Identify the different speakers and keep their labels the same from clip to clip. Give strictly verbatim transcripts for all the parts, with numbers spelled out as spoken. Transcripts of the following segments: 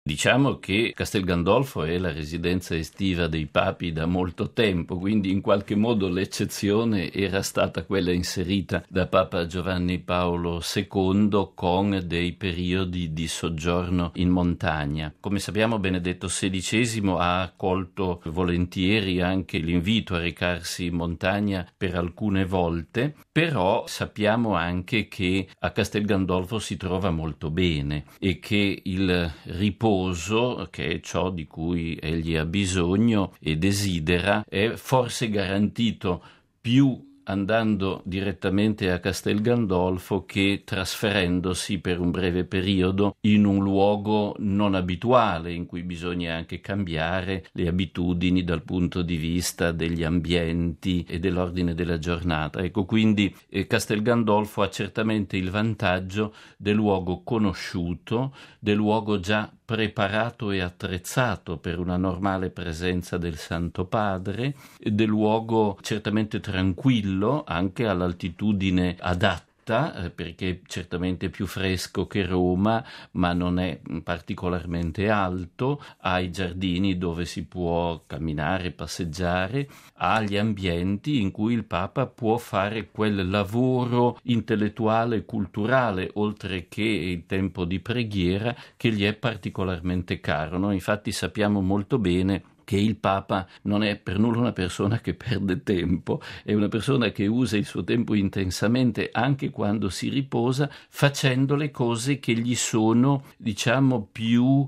Speaker 1: Diciamo che Castel Gandolfo è la residenza estiva dei papi da molto tempo, quindi in qualche modo l'eccezione era stata quella inserita da Papa Giovanni Paolo secondo con dei periodi di soggiorno in montagna. Come sappiamo, Benedetto sedicesimo ha accolto volentieri anche l'invito a recarsi in montagna per alcune volte, però sappiamo anche che a Castel Gandolfo si trova molto bene e che il riposo, che è ciò di cui egli ha bisogno e desidera, è forse garantito più andando direttamente a Castel Gandolfo che trasferendosi per un breve periodo in un luogo non abituale, in cui bisogna anche cambiare le abitudini dal punto di vista degli ambienti e dell'ordine della giornata. Ecco, quindi eh, Castel Gandolfo ha certamente il vantaggio del luogo conosciuto, del luogo già preparato e attrezzato per una normale presenza del Santo Padre, del luogo certamente tranquillo, anche all'altitudine adatta, perché è certamente più fresco che Roma, ma non è particolarmente alto, ha i giardini dove si può camminare, passeggiare, ha gli ambienti in cui il Papa può fare quel lavoro intellettuale e culturale, oltre che il tempo di preghiera, che gli è particolarmente caro. Noi infatti sappiamo molto bene che il Papa non è per nulla una persona che perde tempo, è una persona che usa il suo tempo intensamente anche quando si riposa, facendo le cose che gli sono, diciamo, più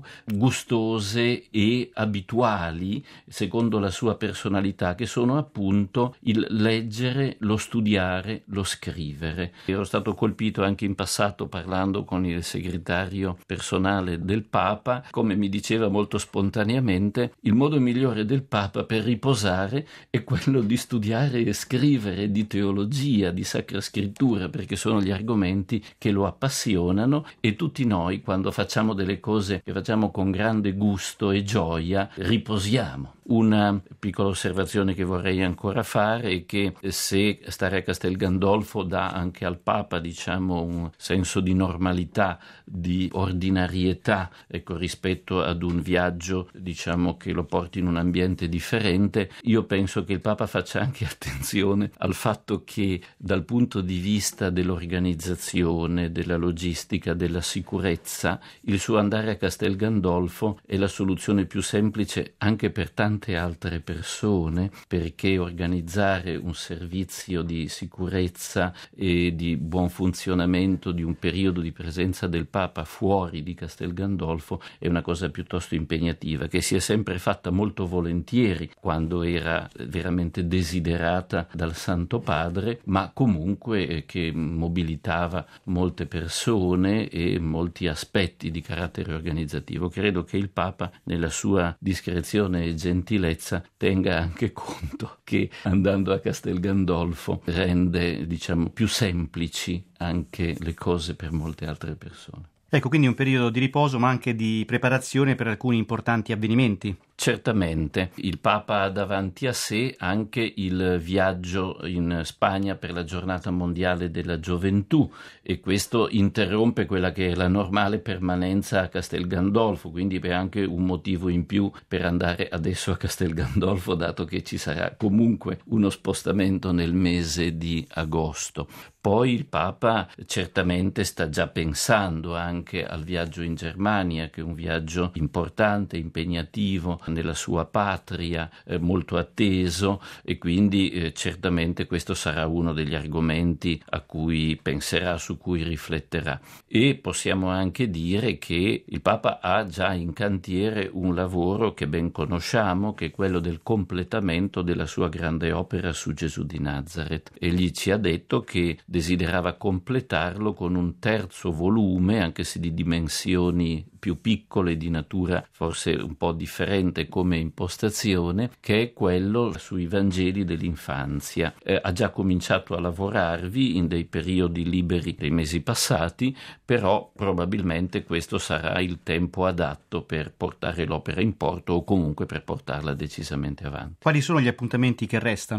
Speaker 1: gustose e abituali, secondo la sua personalità, che sono appunto il leggere, lo studiare, lo scrivere. Ero stato colpito anche in passato parlando con il segretario personale del Papa, come mi diceva molto spontaneamente, il modo migliore del Papa per riposare è quello di studiare e scrivere di teologia, di Sacra Scrittura, perché sono gli argomenti che lo appassionano, e tutti noi, quando facciamo delle cose che facciamo con grande gusto e gioia, riposiamo. Una piccola osservazione che vorrei ancora fare è che se stare a Castel Gandolfo dà anche al Papa, diciamo, un senso di normalità, di ordinarietà, ecco, rispetto ad un viaggio, diciamo, che lo porti in un ambiente differente, io penso che il Papa faccia anche attenzione al fatto che dal punto di vista dell'organizzazione, della logistica, della sicurezza, il suo andare a Castel Gandolfo è la soluzione più semplice anche per tante altre persone, perché organizzare un servizio di sicurezza e di buon funzionamento di un periodo di presenza del Papa fuori di Castel Gandolfo è una cosa piuttosto impegnativa, che si è sempre fatta molto volentieri quando era veramente desiderata dal Santo Padre, ma comunque che mobilitava molte persone e molti aspetti di carattere organizzativo. Credo che il Papa, nella sua discrezione e gentilezza, tenga anche conto che andando a Castel Gandolfo rende, diciamo, più semplici anche le cose per molte altre persone.
Speaker 2: Ecco, quindi un periodo di riposo ma anche di preparazione per alcuni importanti avvenimenti.
Speaker 1: Certamente, il Papa ha davanti a sé anche il viaggio in Spagna per la giornata mondiale della gioventù, e questo interrompe quella che è la normale permanenza a Castel Gandolfo, quindi è anche un motivo in più per andare adesso a Castel Gandolfo, dato che ci sarà comunque uno spostamento nel mese di agosto. Poi il Papa certamente sta già pensando anche al viaggio in Germania, che è un viaggio importante, impegnativo, nella sua patria, eh, molto atteso, e quindi eh, certamente questo sarà uno degli argomenti a cui penserà, su cui rifletterà. E possiamo anche dire che il Papa ha già in cantiere un lavoro che ben conosciamo, che è quello del completamento della sua grande opera su Gesù di Nazareth. Egli ci ha detto che desiderava completarlo con un terzo volume, anche se di dimensioni più piccole, di natura forse un po' differente come impostazione, che è quello sui Vangeli dell'infanzia. Eh, ha già cominciato a lavorarvi in dei periodi liberi dei mesi passati, però probabilmente questo sarà il tempo adatto per portare l'opera in porto, o comunque per portarla decisamente avanti.
Speaker 2: Quali sono gli appuntamenti che restano?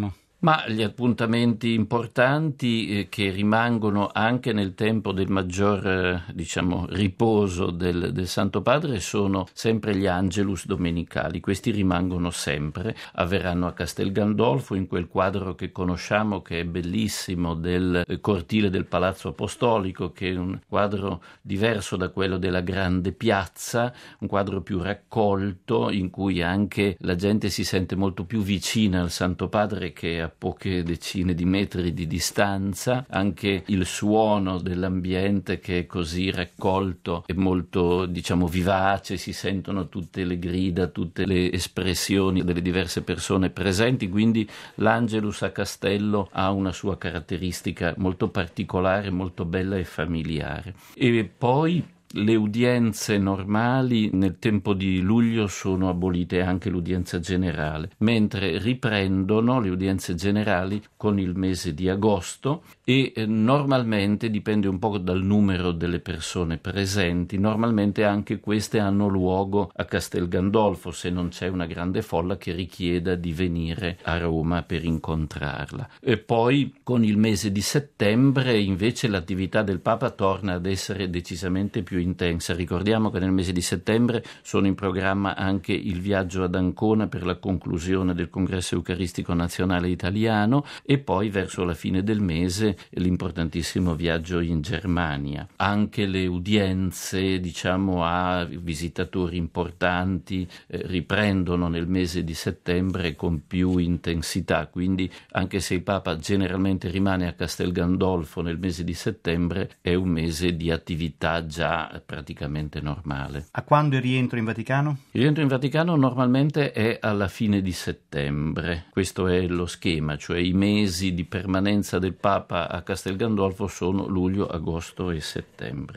Speaker 1: Ma gli appuntamenti importanti eh, che rimangono anche nel tempo del maggior eh, diciamo riposo del, del Santo Padre sono sempre gli Angelus domenicali. Questi rimangono sempre, avverranno a Castel Gandolfo, in quel quadro che conosciamo, che è bellissimo, del cortile del Palazzo Apostolico, che è un quadro diverso da quello della grande piazza, un quadro più raccolto, in cui anche la gente si sente molto più vicina al Santo Padre, che a poche decine di metri di distanza. Anche il suono dell'ambiente, che è così raccolto, è molto, diciamo, vivace, si sentono tutte le grida, tutte le espressioni delle diverse persone presenti, quindi l'Angelus a Castello ha una sua caratteristica molto particolare, molto bella e familiare. E poi le udienze normali nel tempo di luglio sono abolite, anche l'udienza generale, mentre riprendono le udienze generali con il mese di agosto e eh, normalmente, dipende un po' dal numero delle persone presenti, normalmente anche queste hanno luogo a Castel Gandolfo, se non c'è una grande folla che richieda di venire a Roma per incontrarla. E poi con il mese di settembre invece l'attività del Papa torna ad essere decisamente più intensa. Ricordiamo che nel mese di settembre sono in programma anche il viaggio ad Ancona per la conclusione del Congresso Eucaristico Nazionale Italiano e poi verso la fine del mese l'importantissimo viaggio in Germania. Anche le udienze, diciamo, a visitatori importanti eh, riprendono nel mese di settembre con più intensità, quindi anche se il Papa generalmente rimane a Castel Gandolfo nel mese di settembre, è un mese di attività già praticamente normale.
Speaker 2: A quando il rientro in Vaticano?
Speaker 1: Il rientro in Vaticano normalmente è alla fine di settembre, questo è lo schema, cioè i mesi di permanenza del Papa a Castel Gandolfo sono luglio, agosto e settembre.